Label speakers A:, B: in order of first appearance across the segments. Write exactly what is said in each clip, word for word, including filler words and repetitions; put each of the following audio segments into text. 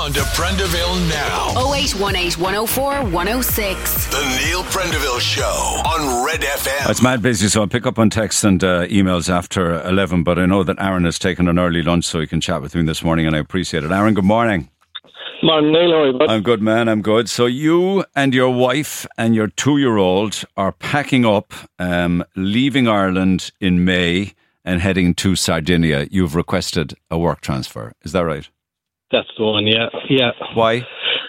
A: on to Prendeville now.
B: oh eight one eight, one oh four, one oh six.
A: The Neil Prendeville Show on Red F M.
C: It's mad busy, so I'll pick up on texts and uh, emails after eleven, but I know that Aaron has taken an early lunch so he can chat with me this morning, and I appreciate it. Aaron, good morning.
D: Morning, Neil. How are you, bud?
C: I'm good, man. I'm good. So you and your wife and your two-year-old are packing up, um, leaving Ireland in May and heading to Sardinia. You've requested a work transfer. Is that right?
D: That's the one, yeah. yeah.
C: Why?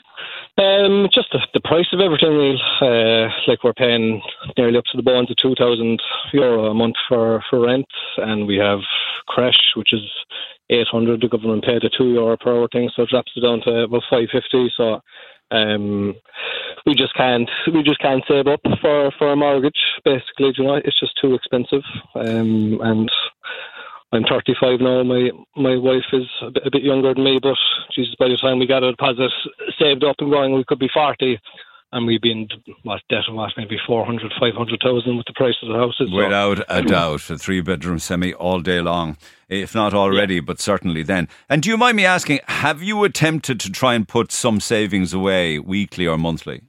D: Um, just the, the price of everything, Neil. Uh, like we're paying nearly up to the bones of two thousand euro a month for, for rent, and we have creche, which is eight hundred. The government paid a two euro per hour thing, so it drops it down to about five fifty. So um, we just can't we just can't save up for, for a mortgage. Basically, you know, it's just too expensive. Um, and I'm thirty-five now. My my wife is a bit, a bit younger than me, but Jesus, by the time we got a deposit saved up and going, we could be forty. And we've been, what, debt of what, maybe four hundred, five hundred thousand with the price of the houses.
C: Without a doubt, a three-bedroom semi all day long, if not already, yeah. But certainly then. And do you mind me asking, have you attempted to try and put some savings away weekly or monthly?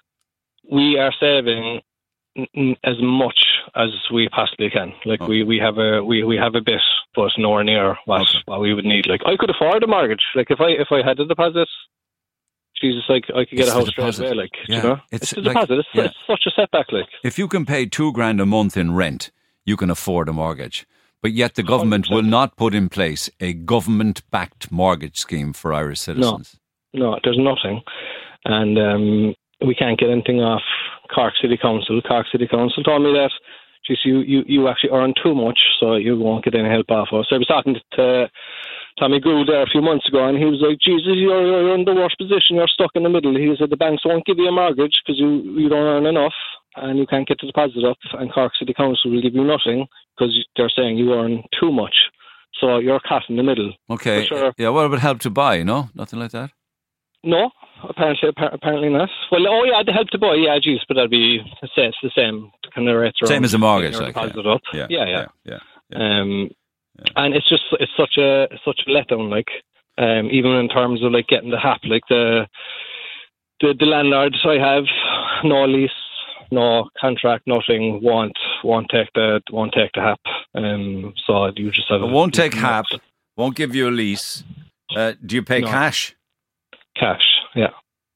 D: We are saving n- as much as we possibly can. Like, okay. we, we have a we, we have a bit, but nowhere near what, okay. what we would need. Like, I could afford a mortgage. Like, if I if I had a deposit, Jesus, like I could get
C: it's
D: a house straight away, like,
C: yeah.
D: you know?
C: It's,
D: it's the
C: like,
D: deposit. It's,
C: yeah.
D: it's such a setback, like.
C: If you can pay two grand a month in rent, you can afford a mortgage. But yet the government one hundred percent will not put in place a government-backed mortgage scheme for Irish citizens.
D: No, no, there's nothing. And um, we can't get anything off Cork City Council. Cork City Council told me that, geez, you, you, you actually earn too much, so you won't get any help off us. I was talking to Tommy Gould there a few months ago, and he was like, Jesus, you're, you're in the worst position, you're stuck in the middle. He said the banks won't give you a mortgage because you, you don't earn enough and you can't get the deposit up, and Cork City Council will give you nothing because they're saying you earn too much. So you're caught in the middle.
C: Okay.
D: Sure.
C: Yeah, what about Help to Buy, no? Nothing like that?
D: No, apparently apparently not. Well, oh yeah, the Help to Buy, yeah, geez, but that'd be, it's the same kind of rates.
C: Same as a mortgage, like,
D: deposit
C: yeah.
D: up.
C: Yeah,
D: yeah, yeah.
C: yeah, yeah, yeah.
D: Um, Yeah. And it's just it's such a such a letdown, like um, even in terms of like getting the H A P, like the the, the landlords I have, no lease, no contract, nothing, won't won't take the won't take the H A P. Um, so you just have
C: it won't take H A P, won't give you a lease. Uh, do you pay
D: no.
C: cash?
D: Cash, yeah,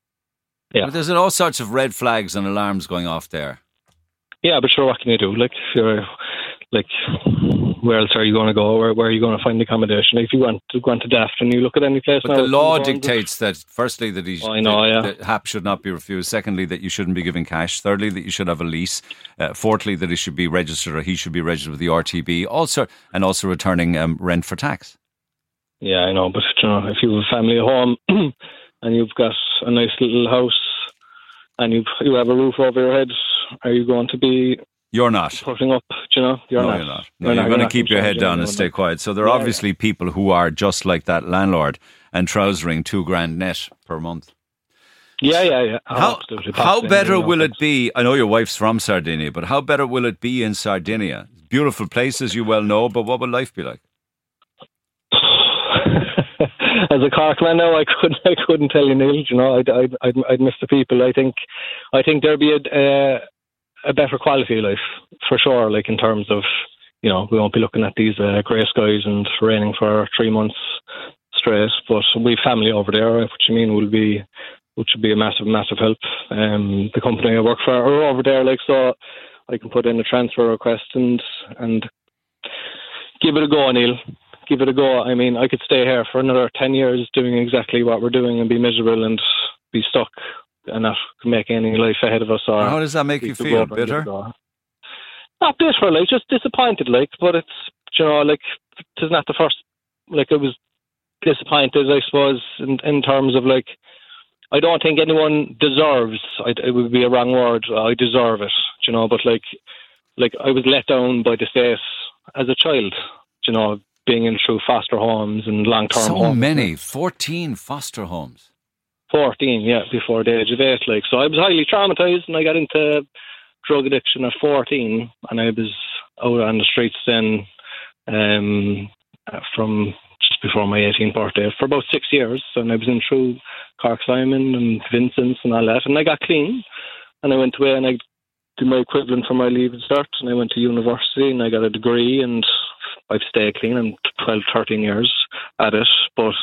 D: yeah.
C: But there's all sorts of red flags and alarms going off there.
D: Yeah, but sure, what can you do? Like, if you're like, where else are you going to go? Where, where are you going to find accommodation? If you want to go into Daft and you look at any place
C: but
D: now,
C: the law dictates that, firstly, that he,
D: oh, I know, yeah.
C: that H A P should not be refused. Secondly, that you shouldn't be given cash. Thirdly, that you should have a lease. Uh, fourthly, that he should be registered, or he should be registered with the R T B. Also, and also returning um, rent for tax.
D: Yeah, I know, but you know, if you have a family at home and you've got a nice little house and you you have a roof over your head, are you going to be?
C: You're not.
D: Putting up, you know? You're
C: no,
D: not.
C: you're not. No,
D: you're,
C: you're
D: not,
C: going
D: you're
C: to keep your head down and stay quiet. So there are yeah, obviously yeah. people who are just like that landlord and trousering two grand net per month.
D: Yeah, yeah, yeah. Oh,
C: how
D: absolutely.
C: how better will it be? I know your wife's from Sardinia, but how better will it be in Sardinia? Beautiful places, you well know, but what will life be like?
D: As a Cork man now, I couldn't, I couldn't tell you, Neil. You know, I'd, I'd, I'd, I'd miss the people. I think, I think there'd be a, uh, a better quality of life for sure. Like in terms of, you know, we won't be looking at these uh, grey skies and raining for three months straight. But we family over there, which you mean will be, which would be a massive, massive help. Um, the company I work for are over there, like so, I can put in a transfer request and and give it a go, Neil. Give it a go. I mean, I could stay here for another ten years doing exactly what we're doing and be miserable and be stuck and not make any life ahead of us. Or
C: how does that make you feel? Bitter?
D: Not bitter, like, just disappointed, like, but it's, you know, like, it's not the first, like, I was disappointed, I suppose, in, in terms of, like, I don't think anyone deserves, I, it would be a wrong word, I deserve it, you know, but, like, like, I was let down by the state as a child, you know, being in through foster homes and long-term
C: so
D: homes.
C: So many, fourteen foster homes.
D: fourteen, yeah, before the age of eight. Like, so I was highly traumatised and I got into drug addiction at fourteen and I was out on the streets then um, from just before my eighteenth birthday for about six years, and I was in through Cork Simon and Vincent's and all that, and I got clean, and I went away and I did my equivalent for my leaving cert, and I went to university and I got a degree, and I've stayed clean. I'm twelve, thirteen years at it, but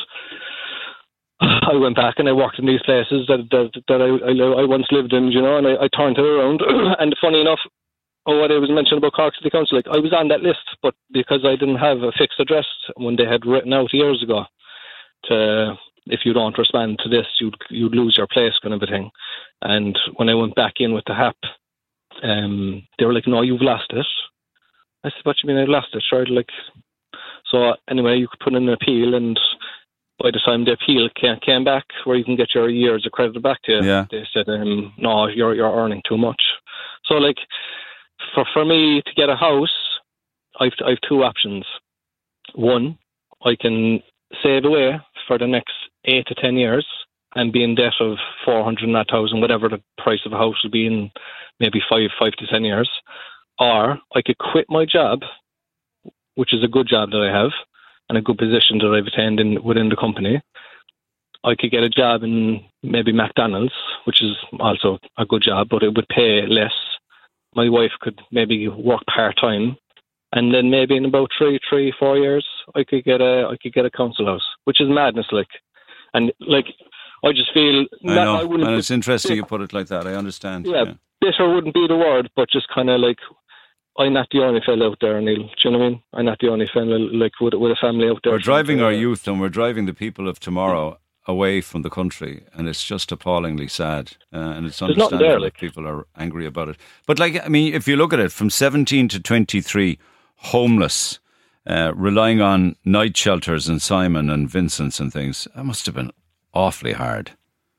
D: I went back and I worked in these places that that, that I, I I once lived in, you know, and I, I turned it around. And funny enough, oh, what I was mentioning about Cork City Council, like I was on that list, but because I didn't have a fixed address when they had written out years ago, to if you don't respond to this, you'd you'd lose your place, kind of a thing. And when I went back in with the H A P, um, they were like, "No, you've lost it." I said, "What do you mean I lost it?" Sure, like, so anyway, you could put in an appeal, and by the time the appeal came, came back, where you can get your years accredited back to you,
C: yeah.
D: they said, um, "No, you're you're earning too much." So, like, for for me to get a house, I've I've two options. One, I can save away for the next eight to ten years and be in debt of four hundred and that thousand, whatever the price of a house will be in maybe five five to ten years. Or I could quit my job, which is a good job that I have, and a good position that I've attained in, within the company. I could get a job in maybe McDonald's, which is also a good job, but it would pay less. My wife could maybe work part-time, and then maybe in about three, three, four years, I could get a, I could get a council house, which is madness, like. And like, I just feel.
C: I know,
D: I wouldn't
C: and it's interesting
D: bitter,
C: you put it like that. I understand.
D: Yeah,
C: yeah.
D: bitter wouldn't be the word, but just kind of like, I'm not the only fella out there, Neil. Do you know what I mean? I'm not the only fella, like, with, with a family out there.
C: We're driving
D: to,
C: our youth and we're driving the people of tomorrow away from the country, and it's just appallingly sad. Uh, and it's understandable
D: there,
C: that
D: like.
C: people are angry about it. But, like, I mean, if you look at it, from seventeen to twenty-three, homeless, uh, relying on night shelters in Simon and Vincent's and things, that must have been awfully hard.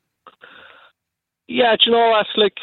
D: Yeah, do you know what? Like,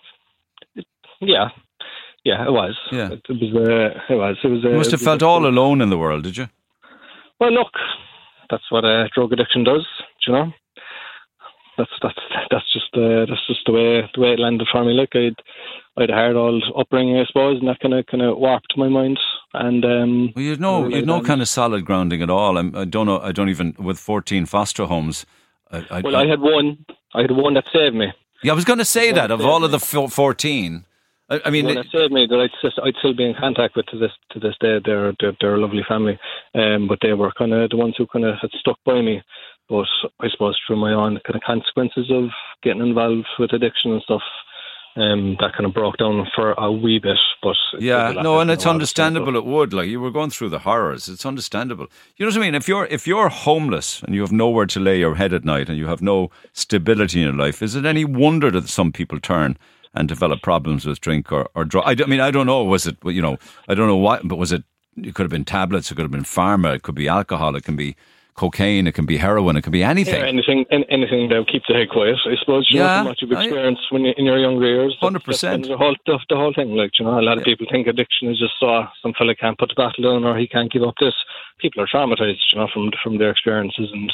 D: yeah. Yeah, it was.
C: Yeah.
D: It, it was. Uh, it was. It was. Uh,
C: You must have felt all alone in the world, did you?
D: Well, look, that's what uh, drug addiction does. Do you know? That's that's that's just uh, that's just the way the way it landed for me. Like I'd I'd a hard old upbringing, I suppose, and that kind of kind of warped my mind. And um,
C: well, you'd no you'd no kind of solid grounding at all. I'm, I don't know. I don't even with fourteen foster homes. I, I,
D: well, I, I had one. I had one that saved me.
C: Yeah, I was going to say that of all of the fourteen. I, I mean,
D: one that saved me that I'd, just, I'd still be in contact with to this to this day. They're they're, they're a lovely family, um, but they were kind of the ones who kind of had stuck by me. But I suppose through my own kind of consequences of getting involved with addiction and stuff, um, that kind of broke down for a wee bit. But
C: yeah, no, and it's understandable. It would, like, you were going through the horrors. It's understandable. You know what I mean? If you're if you're homeless and you have nowhere to lay your head at night and you have no stability in your life, is it any wonder that some people turn and develop problems with drink or or drug? I, I mean, I don't know. Was it, you know, I don't know what, but was it? It could have been tablets. It could have been pharma. It could be alcohol. It can be cocaine. It can be heroin. It can be anything.
D: Yeah, anything, anything that will keep the head quiet, I suppose. You
C: Yeah,
D: know, from what you've experienced I, when you, in your younger years.
C: Hundred percent.
D: The whole, the, the whole thing. Like, you know, a lot of
C: Yeah.
D: people think addiction is just uh, some fella can't put the battle down or he can't give up this. People are traumatized, you know, from from their experiences, and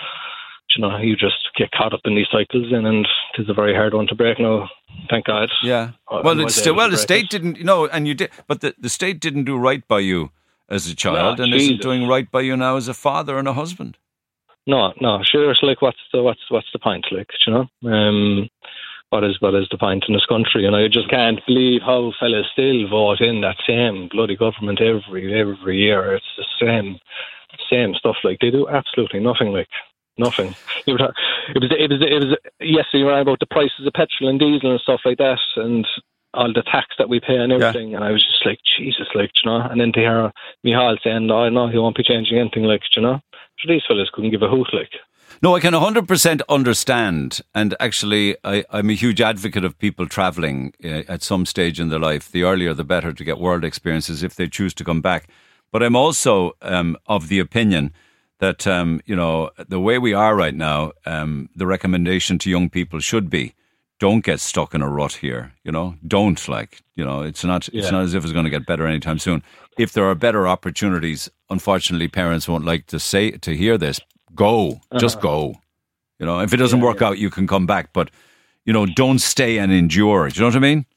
D: you know, you just get caught up in these cycles, and, and it's a very hard one to break now. Thank God.
C: Yeah.
D: I,
C: Well,
D: I
C: it's still, well, the
D: break
C: state
D: it.
C: didn't, you know, and you did, but the, the state didn't do right by you as a child,
D: No,
C: and isn't
D: Jesus.
C: doing right by you now as a father and a husband.
D: No, no, sure. It's like, what's the what's what's the point? Like, you know, um, what is what is the point in this country? And I just can't believe how fellas still vote in that same bloody government every every year. It's the same same stuff. Like, they do absolutely nothing. Like, nothing. It was it was it was, it was yesterday you were about the prices of petrol and diesel and stuff like that, and all the tax that we pay and everything. Yeah. And I was just like, Jesus, like, you know. And then to hear Michal saying, "Oh no, he won't be changing anything," like, you know. So these fellas couldn't give a hoot, like.
C: No, I can one hundred percent understand. And actually, I, I'm a huge advocate of people travelling uh, at some stage in their life. The earlier, the better, to get world experiences if they choose to come back. But I'm also um, of the opinion that, um, you know, the way we are right now, um, the recommendation to young people should be, don't get stuck in a rut here, you know. Don't, like, you know, it's not it's
D: yeah.
C: not as if it's going to get better anytime soon. If there are better opportunities, unfortunately, parents won't like to say to hear this. Go, uh-huh. just go. You know, if it doesn't yeah, work yeah. out, you can come back. But, you know, don't stay and endure. Do you know what I mean?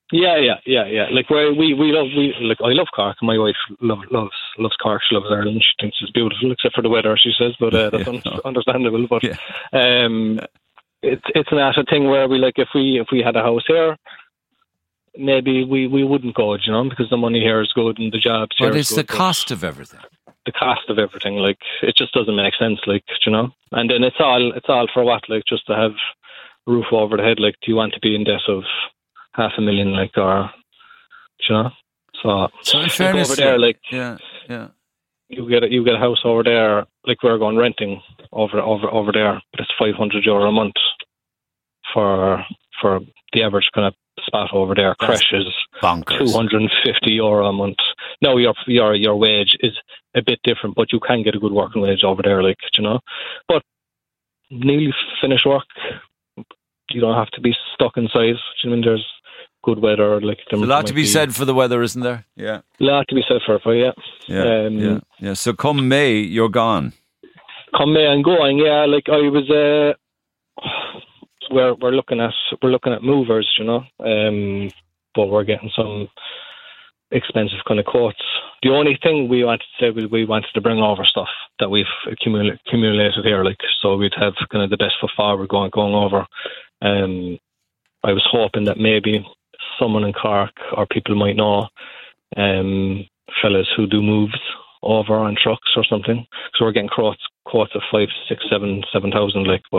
D: Yeah, yeah, yeah, yeah. Like we we we love we like I love Cork. My wife love, loves loves Cork. She loves Ireland. She thinks it's beautiful, except for the weather, she says. But uh, that's
C: yeah,
D: un-
C: no.
D: understandable. But
C: Yeah.
D: um, it's it's an asset thing where we like if we if we had a house here, maybe we, we wouldn't go, you know, because the money here is good and the jobs here
C: But
D: is
C: it's the
D: good, but
C: cost of everything.
D: the cost of everything, like it just doesn't make sense, like, you know. And then it's all it's all for what, like, just to have a roof over the head. Like, do you want to be in debt of half a million, like, or you know? So,
C: So in
D: like,
C: fairness,
D: over there, like,
C: yeah, yeah.
D: you get a, you get a house over there, like we're going renting over over over there, but it's five hundred euro a month for for the average kind of spot over there.
C: That's
D: Crash is
C: bonkers.
D: two hundred and fifty euro a month. No, your your your wage is a bit different, but you can get a good working wage over there, like, you know. But nearly finished work, you don't have to be stuck inside. I mean, there's good weather, like there
C: There's a lot
D: might
C: to be said for the weather, isn't there? Yeah,
D: A lot to be said for it, but yeah.
C: yeah,
D: Um,
C: yeah, yeah. So come May, you're gone.
D: Come May and going, yeah. Like I was, uh, we're we're looking at we're looking at movers, you know. Um, but we're getting some expensive kind of quotes. The only thing we wanted to say was we wanted to bring over stuff that we've accumulated, accumulated here, like, so we'd have kind of the best foot forward going going over. Um, I was hoping that maybe someone in Cork or people might know, um, fellas who do moves over on trucks or something. So we're getting quotes quotes of five, six, seven, seven thousand, like, but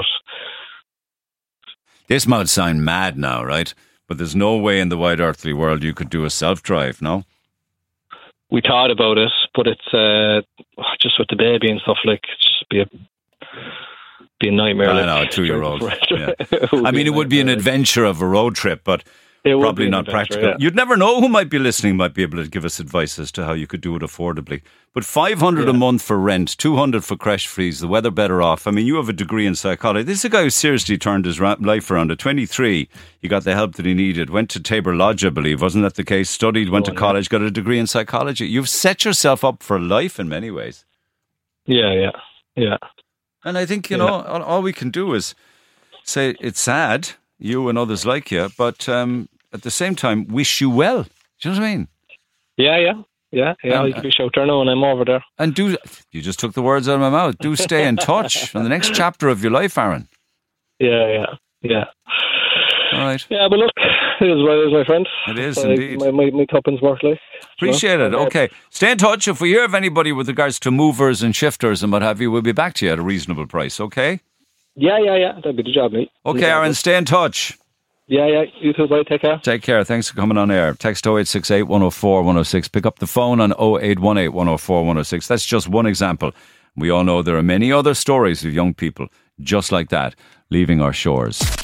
C: This might sound mad now, right? But there's no way in the wide earthly world you could do a self-drive, no?
D: we thought about it, but it's uh, just with the baby and stuff, like, it's just be a be a nightmare.
C: I
D: like,
C: know, a two-year-old. Yeah.
D: It would
C: I mean,
D: be
C: it would be an
D: nightmare.
C: adventure of a road trip, but
D: It would
C: probably
D: be an
C: not
D: adventure,
C: practical.
D: yeah.
C: You'd never know who might be listening might be able to give us advice as to how you could do it affordably. But five hundred a
D: Yeah.
C: month for rent, two hundred for crash fees, the weather better off. I mean, you have a degree in psychology. This is a guy who seriously turned his ra- life around. At twenty-three, he got the help that he needed, went to Tabor Lodge, I believe. Wasn't that the case? Studied, went
D: Oh,
C: to
D: yeah.
C: college, got a degree in psychology. You've set yourself up for life in many ways.
D: Yeah, yeah, yeah.
C: And I think, you
D: Yeah.
C: know, all, all we can do is say it's sad, you and others like you, but um, at the same time, wish you well. Do you know what I mean?
D: Yeah, yeah, yeah, yeah.
C: And,
D: I'll give you a shout there now when I'm over there.
C: And do, you just took the words out of my mouth, do stay in touch on the next chapter of your life, Aaron.
D: Yeah, yeah, yeah.
C: All right.
D: Yeah, but look, it is what it is, my friend.
C: It is
D: So,
C: indeed.
D: My, my, my tuppence worth, like.
C: Appreciate it. Okay. Stay in touch. If we hear of anybody with regards to movers and shifters and what have you, we'll be back to you at a reasonable price, okay?
D: Yeah, yeah, yeah. That'd be the job, mate.
C: Okay,
D: Yeah,
C: Aaron, stay in touch.
D: Yeah, yeah. You too, bye. Take care.
C: Take care. Thanks for coming on air. Text oh eight six eight, one oh four, one oh six. Pick up the phone on oh eight one eight, one oh four, one oh six. That's just one example. We all know there are many other stories of young people just like that leaving our shores.